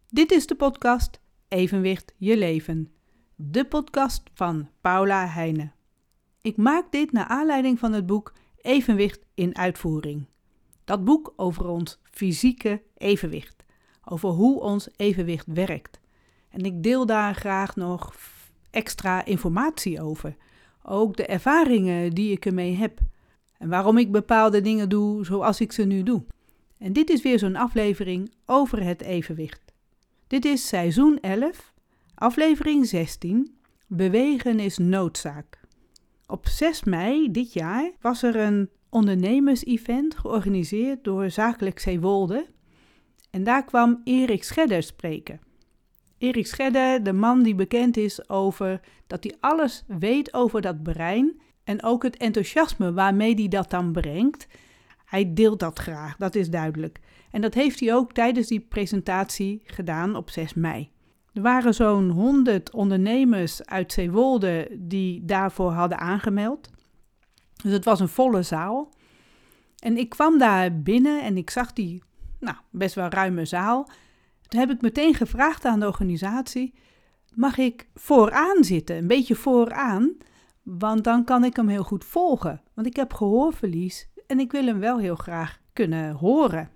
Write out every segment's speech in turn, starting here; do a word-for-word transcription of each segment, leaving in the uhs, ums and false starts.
Dit is de podcast Evenwicht je leven. De podcast van Paula Heijnen. Ik maak dit naar aanleiding van het boek Evenwicht in uitvoering. Dat boek over ons fysieke evenwicht. Over hoe ons evenwicht werkt. En ik deel daar graag nog extra informatie over. Ook de ervaringen die ik ermee heb. En waarom ik bepaalde dingen doe zoals ik ze nu doe. En dit is weer zo'n aflevering over het evenwicht. Dit is seizoen elf, aflevering zestien, Bewegen is noodzaak. Op zes mei dit jaar was er een ondernemers-event georganiseerd door Zakelijk Zeewolde. En daar kwam Erik Schedder spreken. Erik Schedder, de man die bekend is over dat hij alles weet over dat brein en ook het enthousiasme waarmee hij dat dan brengt. Hij deelt dat graag, dat is duidelijk. En dat heeft hij ook tijdens die presentatie gedaan op zes mei. Er waren zo'n honderd ondernemers uit Zeewolde die daarvoor hadden aangemeld. Dus het was een volle zaal. En ik kwam daar binnen en ik zag die nou, best wel ruime zaal. Toen heb ik meteen gevraagd aan de organisatie, mag ik vooraan zitten, een beetje vooraan? Want dan kan ik hem heel goed volgen. Want ik heb gehoorverlies en ik wil hem wel heel graag kunnen horen.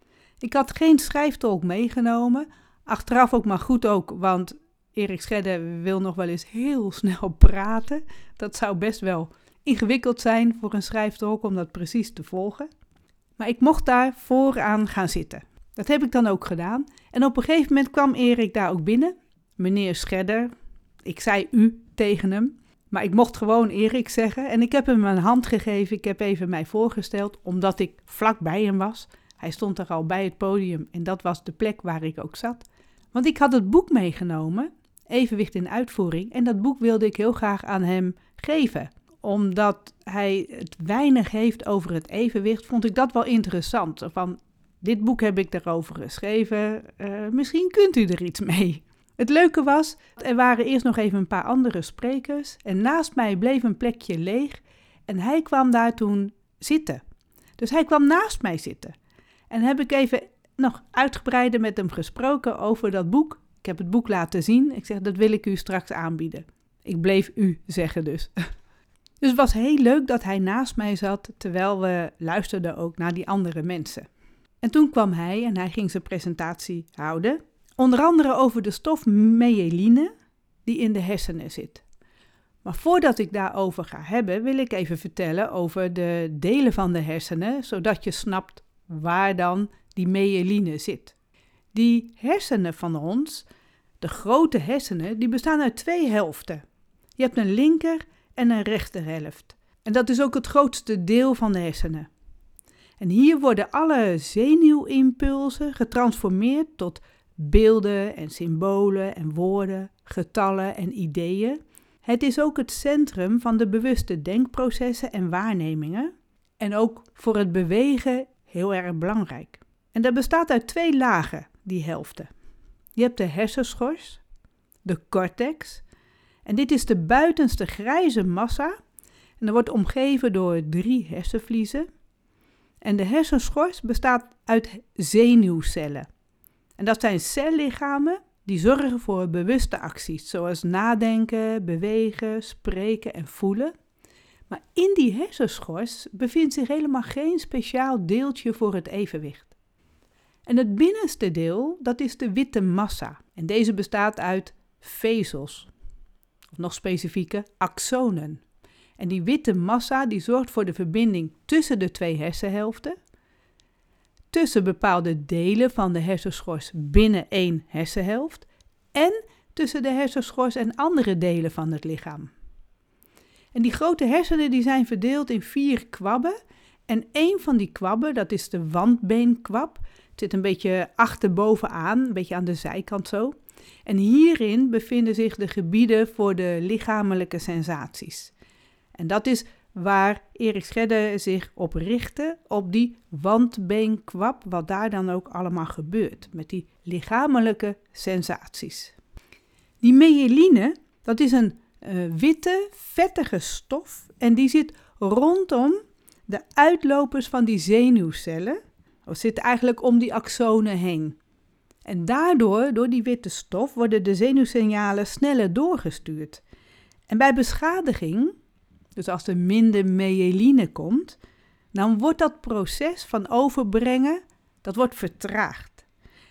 Ik had geen schrijftolk meegenomen. Achteraf ook maar goed ook, want Erik Schedder wil nog wel eens heel snel praten. Dat zou best wel ingewikkeld zijn voor een schrijftolk om dat precies te volgen. Maar ik mocht daar vooraan gaan zitten. Dat heb ik dan ook gedaan. En op een gegeven moment kwam Erik daar ook binnen. Meneer Schedder. Ik zei u tegen hem. Maar ik mocht gewoon Erik zeggen. En ik heb hem een hand gegeven. Ik heb even mij voorgesteld, omdat ik vlak bij hem was. Hij stond er al bij het podium en dat was de plek waar ik ook zat. Want ik had het boek meegenomen, Evenwicht in uitvoering. En dat boek wilde ik heel graag aan hem geven. Omdat hij het weinig heeft over het evenwicht, vond ik dat wel interessant. Van, dit boek heb ik daarover geschreven, uh, misschien kunt u er iets mee. Het leuke was, er waren eerst nog even een paar andere sprekers. En naast mij bleef een plekje leeg. En hij kwam daar toen zitten. Dus hij kwam naast mij zitten. En heb ik even nog uitgebreider met hem gesproken over dat boek. Ik heb het boek laten zien. Ik zeg, dat wil ik u straks aanbieden. Ik bleef u zeggen dus. Dus het was heel leuk dat hij naast mij zat, terwijl we luisterden ook naar die andere mensen. En toen kwam hij en hij ging zijn presentatie houden. Onder andere over de stof myeline die in de hersenen zit. Maar voordat ik daarover ga hebben, wil ik even vertellen over de delen van de hersenen, zodat je snapt waar dan die myeline zit. Die hersenen van ons, de grote hersenen, die bestaan uit twee helften. Je hebt een linker en een rechterhelft. En dat is ook het grootste deel van de hersenen. En hier worden alle zenuwimpulsen getransformeerd tot beelden en symbolen en woorden, getallen en ideeën. Het is ook het centrum van de bewuste denkprocessen en waarnemingen. En ook voor het bewegen heel erg belangrijk. En dat bestaat uit twee lagen, die helften. Je hebt de hersenschors, de cortex. En dit is de buitenste grijze massa. En dat wordt omgeven door drie hersenvliezen. En de hersenschors bestaat uit zenuwcellen. En dat zijn cellichamen die zorgen voor bewuste acties, zoals nadenken, bewegen, spreken en voelen. Maar in die hersenschors bevindt zich helemaal geen speciaal deeltje voor het evenwicht. En het binnenste deel, dat is de witte massa. En deze bestaat uit vezels, of nog specifieker, axonen. En die witte massa die zorgt voor de verbinding tussen de twee hersenhelften, tussen bepaalde delen van de hersenschors binnen één hersenhelft en tussen de hersenschors en andere delen van het lichaam. En die grote hersenen die zijn verdeeld in vier kwabben. En één van die kwabben, dat is de wandbeenkwab. Het zit een beetje achterbovenaan, een beetje aan de zijkant zo. En hierin bevinden zich de gebieden voor de lichamelijke sensaties. En dat is waar Erik Schedder zich op richtte, op die wandbeenkwab, wat daar dan ook allemaal gebeurt, met die lichamelijke sensaties. Die myeline, dat is een uh, witte, vettige stof en die zit rondom de uitlopers van die zenuwcellen. Dat zit eigenlijk om die axonen heen. En daardoor, door die witte stof, worden de zenuwsignalen sneller doorgestuurd. En bij beschadiging, dus als er minder myeline komt, dan wordt dat proces van overbrengen, dat wordt vertraagd.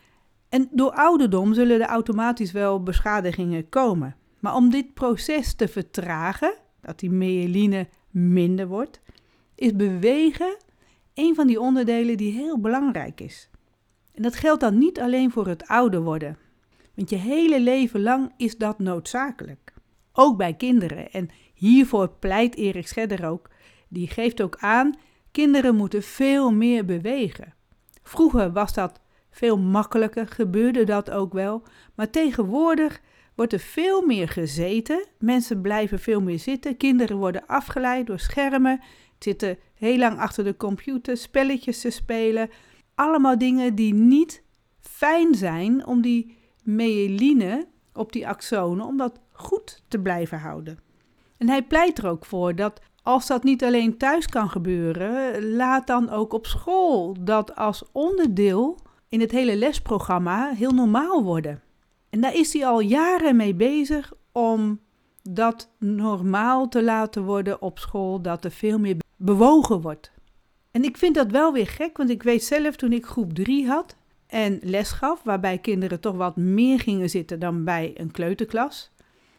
En door ouderdom zullen er automatisch wel beschadigingen komen. Maar om dit proces te vertragen, dat die myeline minder wordt, is bewegen een van die onderdelen die heel belangrijk is. En dat geldt dan niet alleen voor het ouder worden. Want je hele leven lang is dat noodzakelijk. Ook bij kinderen. En hiervoor pleit Erik Scherder ook. Die geeft ook aan, kinderen moeten veel meer bewegen. Vroeger was dat veel makkelijker, gebeurde dat ook wel. Maar tegenwoordig wordt er veel meer gezeten. Mensen blijven veel meer zitten. Kinderen worden afgeleid door schermen. Zitten heel lang achter de computer, spelletjes te spelen. Allemaal dingen die niet fijn zijn om die myeline op die axonen, om dat goed te blijven houden. En hij pleit er ook voor dat als dat niet alleen thuis kan gebeuren, laat dan ook op school dat als onderdeel in het hele lesprogramma heel normaal worden. En daar is hij al jaren mee bezig om dat normaal te laten worden op school, dat er veel meer bewogen wordt. En ik vind dat wel weer gek, want ik weet zelf toen ik groep drie had en les gaf, waarbij kinderen toch wat meer gingen zitten dan bij een kleuterklas,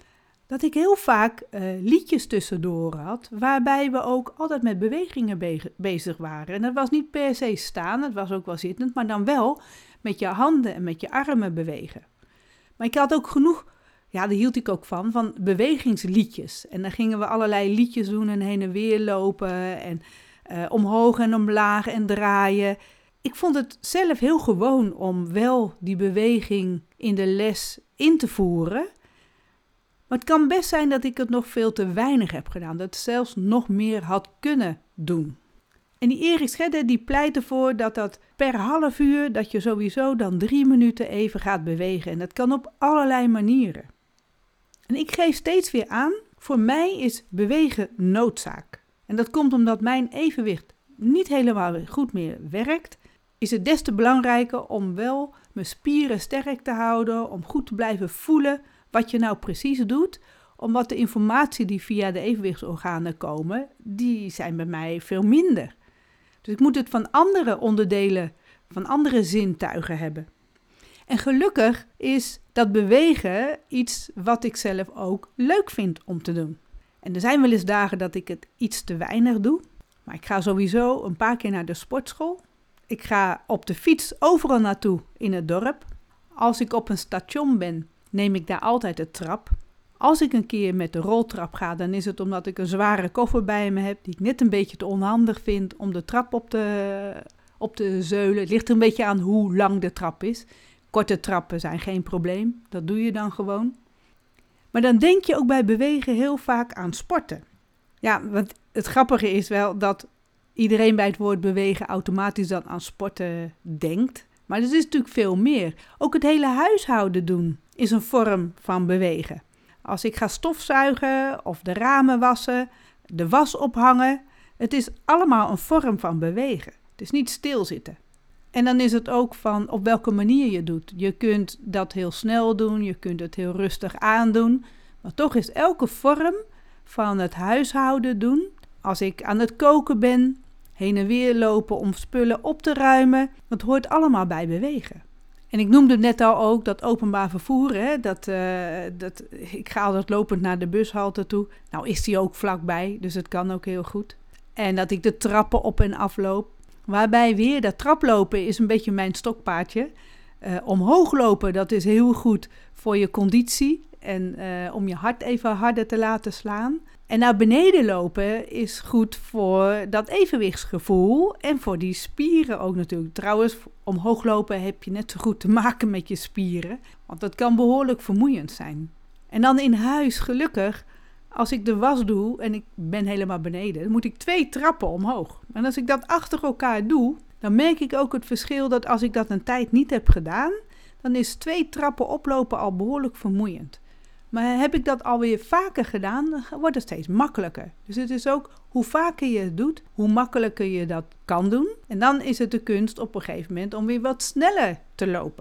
dat ik heel vaak uh, liedjes tussendoor had, waarbij we ook altijd met bewegingen be- bezig waren. En dat was niet per se staan, het was ook wel zittend, maar dan wel met je handen en met je armen bewegen. Maar ik had ook genoeg, ja, daar hield ik ook van, van bewegingsliedjes. En dan gingen we allerlei liedjes doen en heen en weer lopen en uh, omhoog en omlaag en draaien. Ik vond het zelf heel gewoon om wel die beweging in de les in te voeren. Maar het kan best zijn dat ik het nog veel te weinig heb gedaan. Dat ik zelfs nog meer had kunnen doen. En die Erik Scherder die pleit ervoor dat dat per half uur, dat je sowieso dan drie minuten even gaat bewegen. En dat kan op allerlei manieren. En ik geef steeds weer aan, voor mij is bewegen noodzaak. En dat komt omdat mijn evenwicht niet helemaal goed meer werkt. Is het des te belangrijker om wel mijn spieren sterk te houden, om goed te blijven voelen wat je nou precies doet, omdat de informatie die via de evenwichtsorganen komen, die zijn bij mij veel minder. Dus ik moet het van andere onderdelen, van andere zintuigen hebben. En gelukkig is dat bewegen iets wat ik zelf ook leuk vind om te doen. En er zijn wel eens dagen dat ik het iets te weinig doe, maar ik ga sowieso een paar keer naar de sportschool. Ik ga op de fiets overal naartoe in het dorp. Als ik op een station ben, neem ik daar altijd de trap. Als ik een keer met de roltrap ga, dan is het omdat ik een zware koffer bij me heb, die ik net een beetje te onhandig vind om de trap op te, op te zeulen. Het ligt er een beetje aan hoe lang de trap is. Korte trappen zijn geen probleem, dat doe je dan gewoon. Maar dan denk je ook bij bewegen heel vaak aan sporten. Ja, want het grappige is wel dat iedereen bij het woord bewegen automatisch dan aan sporten denkt. Maar er is natuurlijk veel meer. Ook het hele huishouden doen is een vorm van bewegen. Als ik ga stofzuigen of de ramen wassen, de was ophangen, het is allemaal een vorm van bewegen. Het is niet stilzitten. En dan is het ook van op welke manier je doet. Je kunt dat heel snel doen, je kunt het heel rustig aandoen. Maar toch is elke vorm van het huishouden doen, als ik aan het koken ben, heen en weer lopen om spullen op te ruimen, dat hoort allemaal bij bewegen. En ik noemde net al ook dat openbaar vervoer, hè, dat, uh, dat, ik ga altijd lopend naar de bushalte toe. Nou is die ook vlakbij, dus het kan ook heel goed. En dat ik de trappen op en afloop. Waarbij weer dat traplopen is een beetje mijn stokpaardje. Uh, omhoog lopen, dat is heel goed voor je conditie en uh, om je hart even harder te laten slaan. En naar beneden lopen is goed voor dat evenwichtsgevoel en voor die spieren ook natuurlijk. Trouwens, omhoog lopen heb je net zo goed te maken met je spieren, want dat kan behoorlijk vermoeiend zijn. En dan in huis, gelukkig, als ik de was doe en ik ben helemaal beneden, dan moet ik twee trappen omhoog. En als ik dat achter elkaar doe, dan merk ik ook het verschil dat als ik dat een tijd niet heb gedaan, dan is twee trappen oplopen al behoorlijk vermoeiend. Maar heb ik dat alweer vaker gedaan, dan wordt het steeds makkelijker. Dus het is ook hoe vaker je het doet, hoe makkelijker je dat kan doen. En dan is het de kunst op een gegeven moment om weer wat sneller te lopen.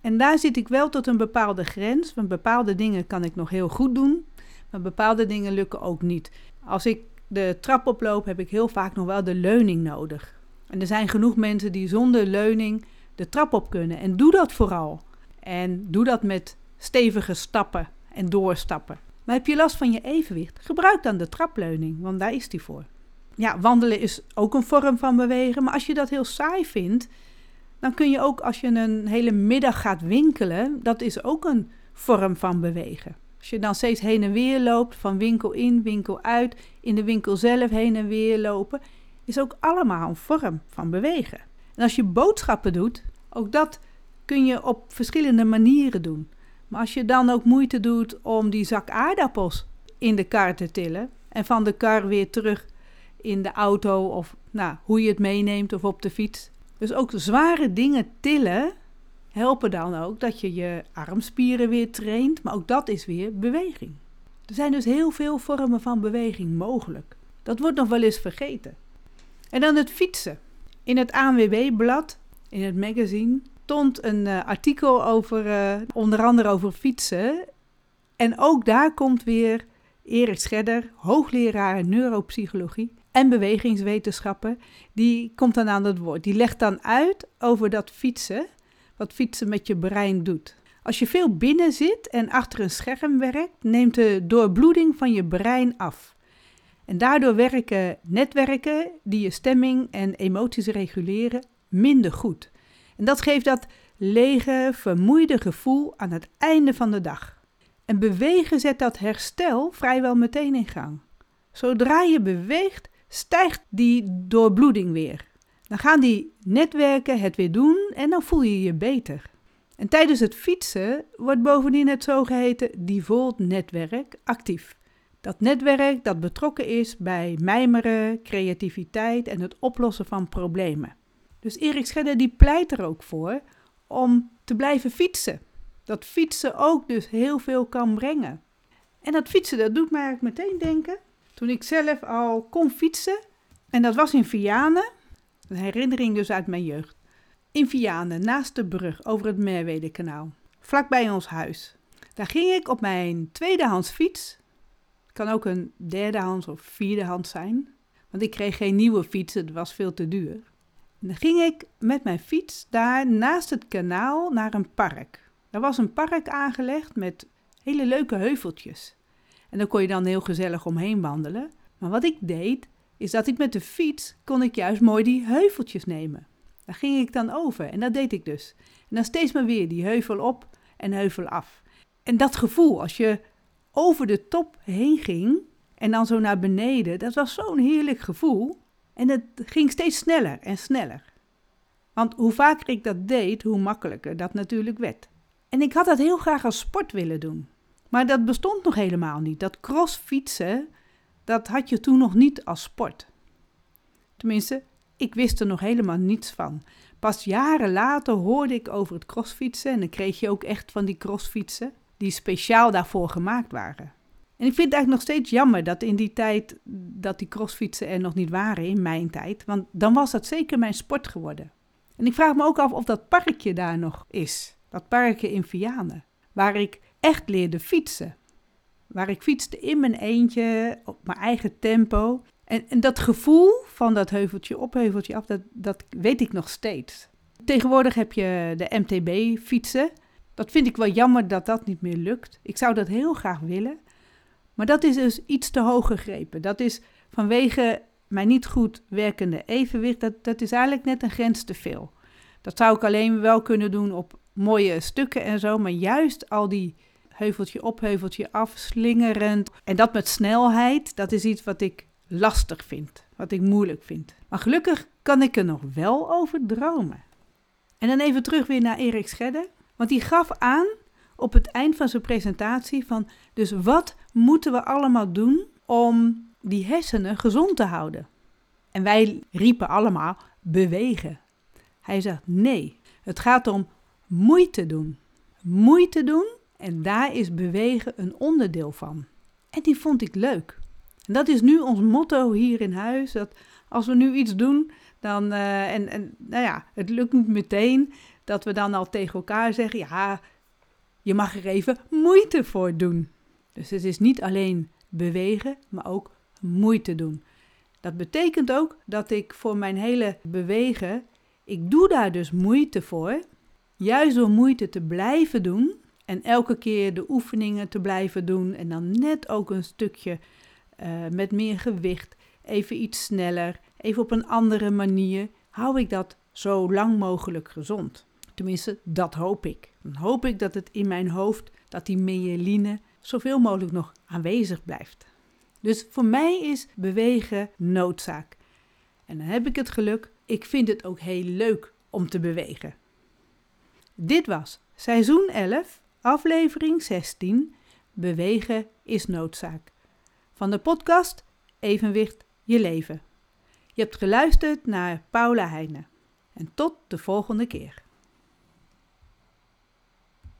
En daar zit ik wel tot een bepaalde grens, want bepaalde dingen kan ik nog heel goed doen, maar bepaalde dingen lukken ook niet. Als ik de trap oploop, heb ik heel vaak nog wel de leuning nodig. En er zijn genoeg mensen die zonder leuning de trap op kunnen. En doe dat vooral. En doe dat met stevige stappen en doorstappen. Maar heb je last van je evenwicht? Gebruik dan de trapleuning, want daar is die voor. Ja, wandelen is ook een vorm van bewegen. Maar als je dat heel saai vindt, dan kun je ook als je een hele middag gaat winkelen, dat is ook een vorm van bewegen. Als je dan steeds heen en weer loopt, van winkel in, winkel uit, in de winkel zelf heen en weer lopen, is ook allemaal een vorm van bewegen. En als je boodschappen doet, ook dat kun je op verschillende manieren doen. Maar als je dan ook moeite doet om die zak aardappels in de kar te tillen en van de kar weer terug in de auto of nou, hoe je het meeneemt of op de fiets. Dus ook zware dingen tillen helpen dan ook dat je je armspieren weer traint, maar ook dat is weer beweging. Er zijn dus heel veel vormen van beweging mogelijk. Dat wordt nog wel eens vergeten. En dan het fietsen. In het A N W B-blad, in het magazine, stond een uh, artikel over, uh, onder andere over fietsen. En ook daar komt weer Erik Schedder, hoogleraar neuropsychologie en bewegingswetenschappen, die komt dan aan het woord. Die legt dan uit over dat fietsen, wat fietsen met je brein doet. Als je veel binnen zit en achter een scherm werkt, neemt de doorbloeding van je brein af. En daardoor werken netwerken die je stemming en emoties reguleren minder goed. En dat geeft dat lege, vermoeide gevoel aan het einde van de dag. En bewegen zet dat herstel vrijwel meteen in gang. Zodra je beweegt, stijgt die doorbloeding weer. Dan gaan die netwerken het weer doen en dan voel je je beter. En tijdens het fietsen wordt bovendien het zogeheten default-netwerk actief. Dat netwerk dat betrokken is bij mijmeren, creativiteit en het oplossen van problemen. Dus Erik Schedder die pleit er ook voor om te blijven fietsen. Dat fietsen ook dus heel veel kan brengen. En dat fietsen, dat doet mij eigenlijk meteen denken. Toen ik zelf al kon fietsen, en dat was in Vianen, een herinnering dus uit mijn jeugd. In Vianen, naast de brug over het Merwedekanaal, vlakbij ons huis. Daar ging ik op mijn tweedehands fiets. Kan ook een derdehands of vierdehands zijn. Want ik kreeg geen nieuwe fiets, het was veel te duur. En dan ging ik met mijn fiets daar naast het kanaal naar een park. Er was een park aangelegd met hele leuke heuveltjes. En daar kon je dan heel gezellig omheen wandelen. Maar wat ik deed, is dat ik met de fiets kon ik juist mooi die heuveltjes nemen. Daar ging ik dan over en dat deed ik dus. En dan steeds maar weer die heuvel op en heuvel af. En dat gevoel, als je over de top heen ging en dan zo naar beneden, dat was zo'n heerlijk gevoel. En het ging steeds sneller en sneller. Want hoe vaker ik dat deed, hoe makkelijker dat natuurlijk werd. En ik had dat heel graag als sport willen doen. Maar dat bestond nog helemaal niet. Dat crossfietsen, dat had je toen nog niet als sport. Tenminste, ik wist er nog helemaal niets van. Pas jaren later hoorde ik over het crossfietsen en dan kreeg je ook echt van die crossfietsen die speciaal daarvoor gemaakt waren. En ik vind het eigenlijk nog steeds jammer dat in die tijd dat die crossfietsen er nog niet waren, in mijn tijd. Want dan was dat zeker mijn sport geworden. En ik vraag me ook af of dat parkje daar nog is. Dat parkje in Vianen, waar ik echt leerde fietsen. Waar ik fietste in mijn eentje, op mijn eigen tempo. En, en dat gevoel van dat heuveltje op, heuveltje af, dat, dat weet ik nog steeds. Tegenwoordig heb je de M T B-fietsen. Dat vind ik wel jammer dat dat niet meer lukt. Ik zou dat heel graag willen. Maar dat is dus iets te hoog gegrepen. Dat is vanwege mijn niet goed werkende evenwicht, dat, dat is eigenlijk net een grens te veel. Dat zou ik alleen wel kunnen doen op mooie stukken en zo, maar juist al die heuveltje op, heuveltje af, slingerend. En dat met snelheid, dat is iets wat ik lastig vind, wat ik moeilijk vind. Maar gelukkig kan ik er nog wel over dromen. En dan even terug weer naar Erik Schedder, want die gaf aan op het eind van zijn presentatie van, dus wat moeten we allemaal doen om die hersenen gezond te houden? En wij riepen allemaal bewegen. Hij zegt nee, het gaat om moeite doen. Moeite doen en daar is bewegen een onderdeel van. En die vond ik leuk. En dat is nu ons motto hier in huis, dat als we nu iets doen, dan, uh, en, en nou ja, het lukt niet meteen, dat we dan al tegen elkaar zeggen, ja, je mag er even moeite voor doen. Dus het is niet alleen bewegen, maar ook moeite doen. Dat betekent ook dat ik voor mijn hele bewegen, ik doe daar dus moeite voor. Juist door moeite te blijven doen en elke keer de oefeningen te blijven doen en dan net ook een stukje uh, met meer gewicht, even iets sneller, even op een andere manier, hou ik dat zo lang mogelijk gezond. Tenminste, dat hoop ik. Dan hoop ik dat het in mijn hoofd, dat die myeline zoveel mogelijk nog aanwezig blijft. Dus voor mij is bewegen noodzaak. En dan heb ik het geluk, ik vind het ook heel leuk om te bewegen. Dit was seizoen elf, aflevering zestien, Bewegen is noodzaak. Van de podcast Evenwicht je leven. Je hebt geluisterd naar Paula Heine. En tot de volgende keer.